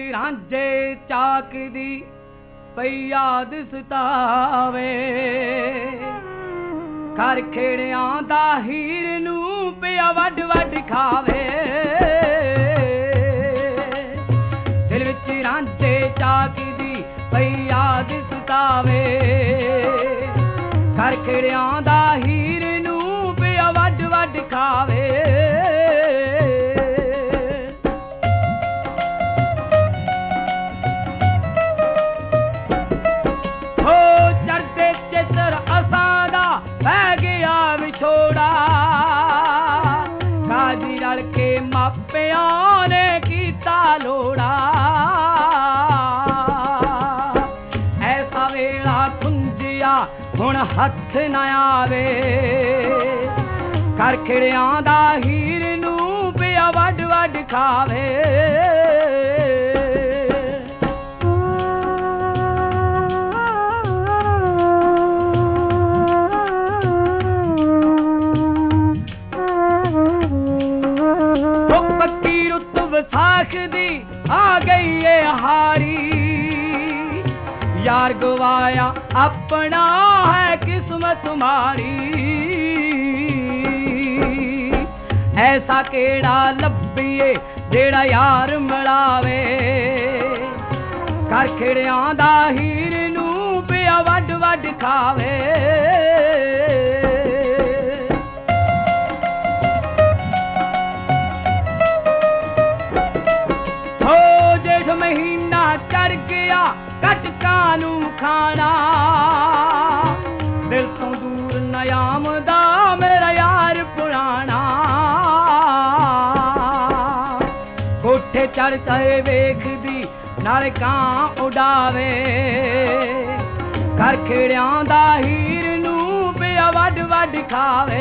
ਰਾਂਝੇ ਚਾਕ ਦੀ ਪਈ ਯਾਦ ਸਤਾਵੇ। ਘਰ ਖੇੜਿਆਂ ਦਾ ਹੀਰ ਨੂੰ ਪਿਆ ਵੱਢ ਵੱਢ ਖਾਵੇ। ਦਿਲ ਵਿੱਚ ਰਾਂਝੇ ਚਾਕ ਦੀ ਪਈ ਯਾਦ ਸਤਾਵੇ। ਘਰ ਖੇੜਿਆਂ ਦਾ ਹੀਰ ਨੂੰ ਪਿਆ ਵੱਢ ਵੱਢ ਖਾਵੇ। ਵਿਛੋੜਾ ਕਾਜੀ ਰਲ ਕੇ ਮਾਪਿਆਂ ਨੇ ਕੀਤਾ ਲੋੜਾ। ਐਸਾ ਵੇਲਾ ਖੁੰਝਿਆ ਹੁਣ ਹੱਥ ਨਾ ਆਵੇ। ਘਰ ਖੇੜਿਆਂ ਦਾ ਹੀਰ ਨੂੰ ਪਿਆ ਵੱਢ ਵੱਢ ਖਾਵੇ। ਵਿਸਾਖ ਦੀ ਆ ਗਈ ਏ ਹਾਰੀ। ਯਾਰ ਗਵਾਇਆ ਆਪਣਾ ਹੈ ਕਿਸਮਤ ਮਾਰੀ। ਐਸਾ ਕਿਹੜਾ ਲੱਭੀਏ ਜਿਹੜਾ ਯਾਰ ਮਿਲਾਵੇ। ਘਰ ਖੇੜਿਆਂ ਦਾ ਹੀਰ ਨੂੰ ਪਿਆ ਵੱਢ ਵੱਢ ਖਾਵੇ। ਮਹੀਨਾ ਚੜ ਗਿਆ ਕਟਕਾਂ ਨੂੰ ਖਾਣਾ। ਦਿਲ ਤੋਂ ਦੂਰ ਨਿਆਮ ਦਾ ਮੇਰਾ ਯਾਰ ਪੁਰਾਣਾ। ਕੋਠੇ ਚੜ ਕੇ ਵੇਖਦੀ ਨਾਲ ਕਾਂ ਉਡਾਵੇ। ਘਰ ਖੇੜਿਆਂ ਦਾ ਹੀਰ ਨੂੰ ਪਿਆ ਵੱਢ ਵੱਢ ਖਾਵੇ।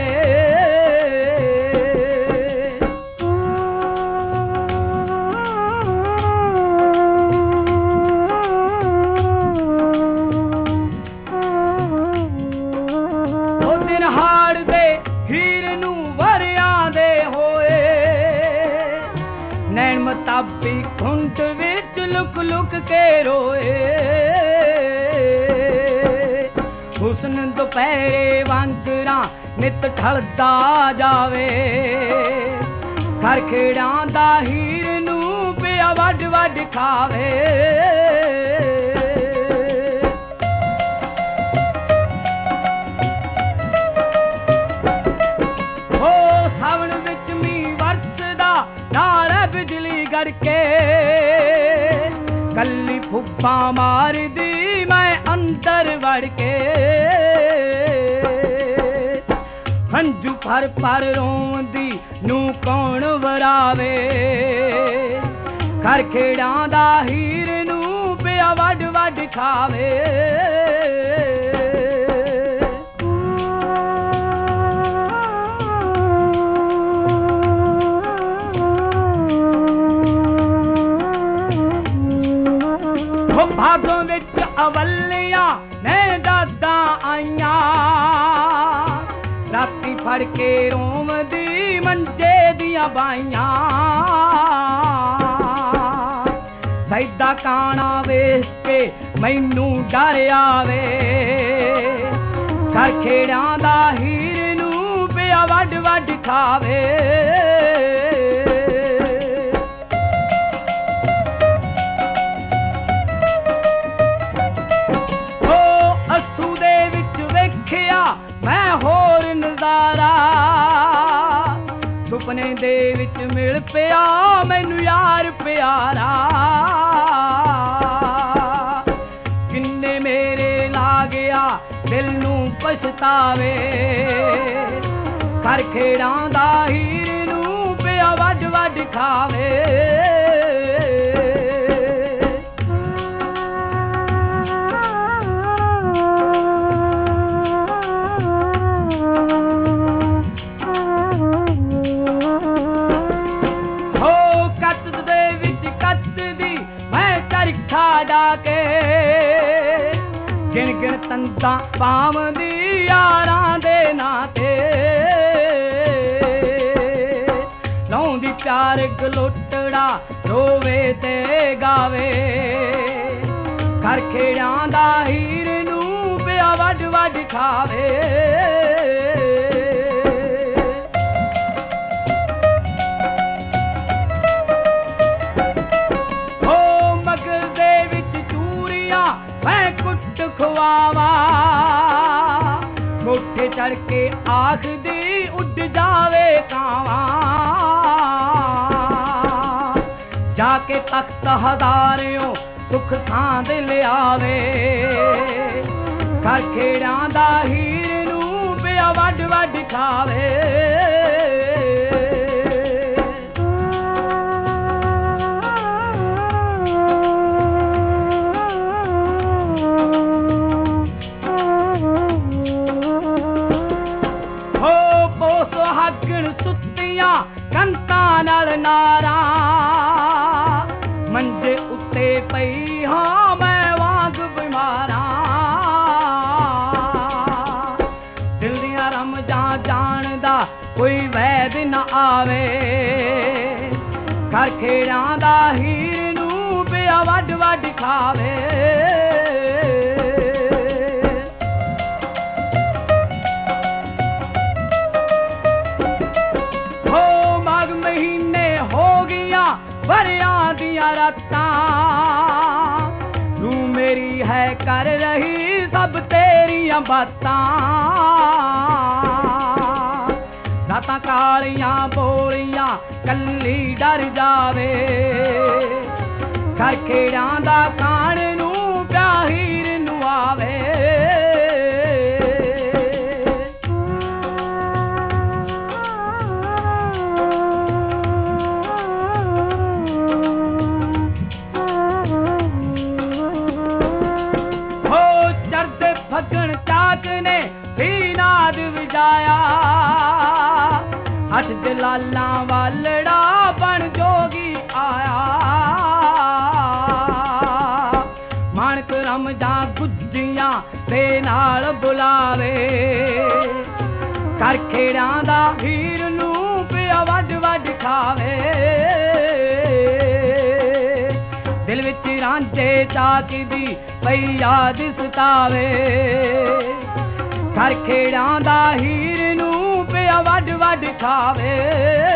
ਮਤਾਬੀ ਖੁੰਟ ਵਿੱਚ ਲੁਕ ਲੁਕ ਕੇ ਰੋਏ। ਹੁਸਨ ਦੁਪਹਿਰੇ ਵਾਂਗਰਾਂ ਨਿਤ ਢਲਦਾ ਜਾਵੇ। ਘਰ ਖੇੜਾਂ ਦਾ ਹੀਰ ਨੂੰ ਪਿਆ ਵੱਢ ਵੱਢ ਖਾਵੇ। ਸਾਵਣ ਵਿੱਚ ਮੀਂਹ ਵਰਸਦਾ ਨਾਲ ਬਿਜਲੀ ਗੜਕੇ। ਕੱਲੀ ਫੁੱਫਾ ਮਾਰਦੀ ਮੈਂ ਅੰਦਰ ਵੜ ਕੇ। ਹੰਝੂ ਭਰ ਭਰ ਰੋਂਦੀ ਨੂੰ ਕੌਣ ਵਰਾਵੇ। ਘਰ ਖੇੜਾਂ ਦਾ ਹੀਰ ਨੂੰ ਪਿਆ ਵੱਢ ਵੱਢ ਖਾਵੇ। ਭਾਗੋਂ ਵਿੱਚ ਅਵੱਲੀਆਂ ਮੈਂ ਦਾਦਾ ਆਈਆਂ। ਰਾਤੀ ਫੜ ਕੇ ਰੋਂਦੀ ਮੰਜੇ ਦੀਆਂ ਬਾਈਆਂ। ਸੈਦਾ ਕਾਣਾ ਵੇਖ ਕੇ ਮੈਨੂੰ ਡਰ ਆਵੇ। ਘਰ ਖੇੜਾਂ ਦਾ ਹੀਰ ਨੂੰ ਪਿਆ ਵੱਢ ਵੱਢ ਖਾਵੇ। ਮੈਂ ਹੋਰ ਨਜ਼ਾਰਾ ਸੁਪਨੇ ਦੇ ਵਿੱਚ ਮਿਲ ਪਿਆ ਮੈਨੂੰ ਯਾਰ ਪਿਆਰਾ। ਕਿੰਨੇ ਮੇਰੇ ਲਾ ਗਿਆ ਦਿਲ ਨੂੰ ਪਛਤਾਵੇ। ਘਰ ਖੇੜਾਂ ਦਾ ਹੀਰ ਨੂੰ ਪਿਆ ਵੱਢ ਵੱਢ ਖਾਵੇ। ਡਾ ਕੇ ਗਿਣ ਗਿਣ ਤੰਦਾਂ ਪਾਵਦੀ ਯਾਰਾਂ ਦੇ ਨਾਂ ਤੇ। ਲਾਉਂਦੀ ਪਿਆਰ ਗਲੋਟੜਾ ਲਾਲੜਾ ਰੋਵੇ ਤੇ ਗਾਵੇ ਘਰ ਖੇੜਿਆਂ ਦਾ ਹੀਰ ਨੂੰ ਪਿਆ ਵੱਢ ਵੱਢ ਖਾਵੇ ਹੋ ਮਗਰ ਦੇ ਵਿੱਚ ਚੂਰੀਆਂ ਮੈਂ ਕੁੱਟ ਖਵਾਵਾ ਮੋਠੇ ਚੜ ਕੇ ਆਖਦੀ ਉੱਡ ਜਾਵੇ ਕਾਵਾਂ ਜਾ ਕੇ ਤਖਤ ਹਜ਼ਾਰਿਓ ਸੁਖ ਸਾਂਦ ਲਿਆਵੇ ਘਰ ਖੇੜਿਆਂ ਦਾ ਹੀਰ ਨੂੰ ਪਿਆ ਵੱਢ ਵੱਢ ਖਾਵੇ ਹੋ ਪੋ ਸੁਹਾਗਣ ਸੁੱਤੀਆਂ ਕੰਤਾਂ ਨਾਲ ਨਾਰਾਂ ਮੰਜੇ ਉੱਤੇ ਪਈ ਹਾਂ ਮੈਂ ਵਾਂਗ ਬਿਮਾਰਾਂ ਦਿਲ ਦੀਆਂ ਰਮਜਾਂ ਜਾਣਦਾ ਕੋਈ ਵੈਦ ਨਾ ਆਵੇ ਘਰ ਖੇੜਿਆਂ ਦਾ ਹੀਰ ਨੂੰ ਪਿਆ ਵੱਢ ਵੱਢ ਖਾਵੇ ਹੋ ਮਾਘ ਮਹੀਨੇ ਹੋ ਗਈਆਂ ਵਰਿਆਂ ਦੀਆਂ ਰਾਤਾਂ ਤੂੰ ਮੇਰੀ ਹੈ ਕਰ ਰਹੀ ਸਭ ਤੇਰੀਆਂ ਬਾਤਾਂ ਰਾਤਾਂ ਕਾਲੀਆਂ ਬੋਲੀਆਂ ਕੱਲੀ ਡਰ ਜਾਵੇ ਘਰ ਖੇੜਿਆਂ ਦਾ ਕਾਣ ਨੂੰ ਪਿਆ ਹੀਰ ਨੂੰ ਆਵੇ ਫੱਗਣ ਚਾਕ ਨੇ ਵੀ ਨਾਦ ਵਜਾਇਆ ਅੱਠ ਦਲਾਲਾਂ ਵਾਲੜਾ ਬਣ ਜੋਗੀ ਆਇਆ ਮਾਣਕ ਰਮਜਾਂ ਗੁੱਜੀਆਂ ਦੇ ਨਾਲ ਬੁਲਾਵੇ ਘਰ ਖੇੜਿਆਂ ਦਾ ਹੀਰ ਨੂੰ ਪਿਆ ਵੱਢ ਵੱਢ ਖਾਵੇ ਦਿਲ ਵਿੱਚ ਰਾਂਝੇ ਚਾਕ ਦੀ ਪਈ ਯਾਦ ਸਤਾਵੇ ਘਰ ਖੇੜਿਆਂ ਦਾ ਹੀਰ ਨੂੰ ਪਿਆ ਵੱਢ ਵੱਢ ਖਾਵੇ